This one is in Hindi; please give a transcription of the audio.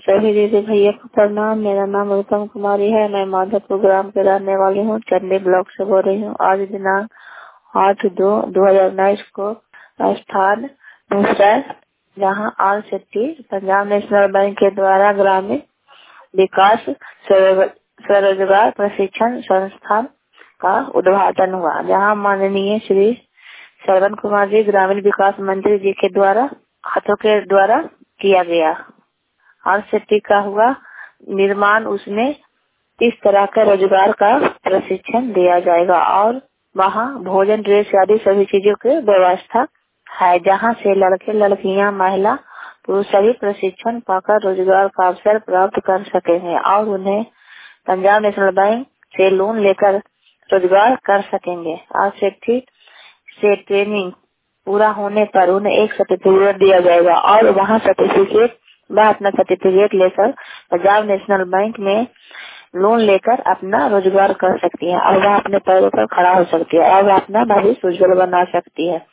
सभी दीदी भैया को प्रणाम। मेरा नाम उत्तम कुमारी है। मैं माधोपुर ग्राम के रहने वाली हूँ। चंडी ब्लॉक से बोल रही हूँ। आज दिनांक 8/2/2019 को स्थान दूसरा, जहाँ RSETI Punjab national bank के द्वारा ग्रामीण विकास स्वरोजगार प्रशिक्षण संस्थान का उद्घाटन हुआ, जहाँ माननीय श्री श्रवण कुमार जी ग्रामीण विकास मंत्री जी के द्वारा हाथों के द्वारा किया गया। और सिटी का हुआ निर्माण, उसमें इस तरह का रोजगार का प्रशिक्षण दिया जाएगा और वहाँ भोजन, ड्रेस आदि सभी चीजों की व्यवस्था है, जहाँ से लड़के लड़कियां, महिला पुरुष सभी प्रशिक्षण पाकर रोजगार का अवसर प्राप्त कर सकेंगे और उन्हें पंजाब नेशनल बैंक से लोन लेकर रोजगार कर सकेंगे। और सिटी से ट्रेनिंग पूरा होने पर उन्हें एक सर्टिफिकेट दिया जाएगा और वहाँ सर्टिफिकेट वह अपना सर्टिफिकेट लेकर पंजाब नेशनल बैंक में लोन लेकर अपना रोजगार कर सकती है और वह अपने पैरों पर खड़ा हो सकती है और वह अपना भविष्य उज्जवल बना सकती है।